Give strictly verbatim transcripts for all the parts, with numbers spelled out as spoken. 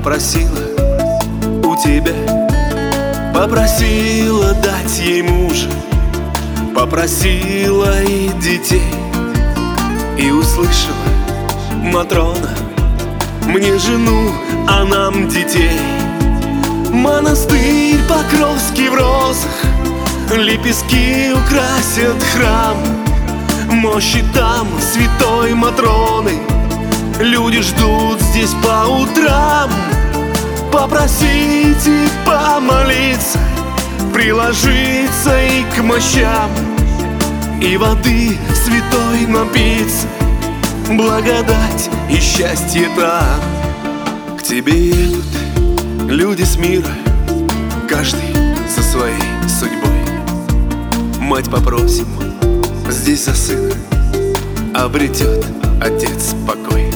попросила у тебя, попросила дать ей мужа, попросила и детей. И услышала Матрона: мне жену, а нам детей. Монастырь Покровский в розах, лепестки украсят храм. Мощи там святой Матроны, люди ждут здесь по утрам. Попросить и помолиться, приложиться и к мощам, и воды святой напиться, благодать и счастье там. К тебе едут люди с мира, каждый со своей судьбой. Мать попросим здесь за сына, обретет отец покой.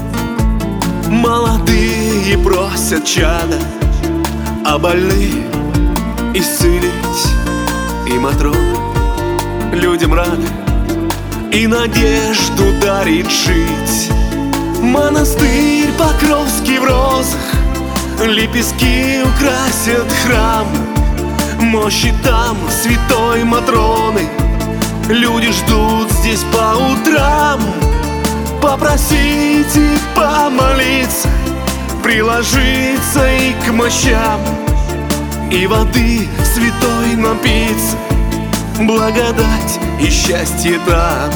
Молодые просят чада, а больные исцелить. И Матрона людям рада и надежду дарит жить. Монастырь Покровский в розах, лепестки украсят храм. Мощи там святой Матроны, люди ждут здесь по утрам. Попросить и помолиться, приложиться и к мощам, и воды святой напиться, благодать и счастье там.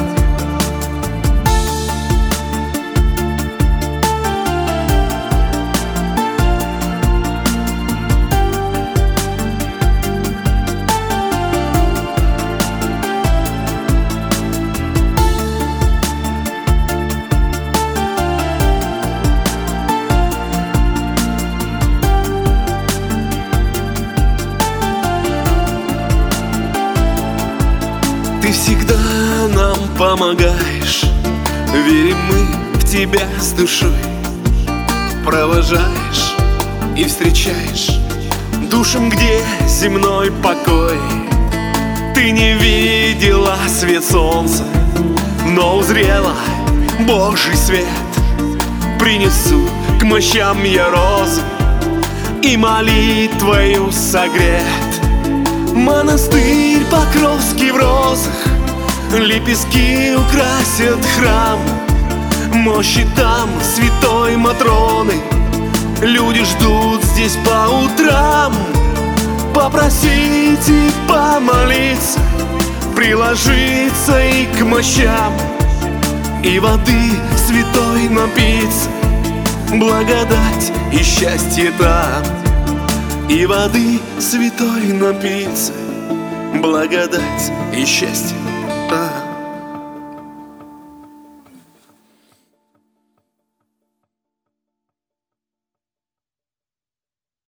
Ты всегда нам помогаешь, верим мы в тебя с душой. Провожаешь и встречаешь душам, где земной покой. Ты не видела свет солнца, но узрела Божий свет. Принесу к мощам я розы, и молитвою согрет. Монастырь Покровский в розах, лепестки украсят храм. Мощи там святой Матроны, люди ждут здесь по утрам. Попросить и помолиться, приложиться и к мощам, и воды святой напиться, благодать и счастье там. И воды святой напиться, благодать и счастье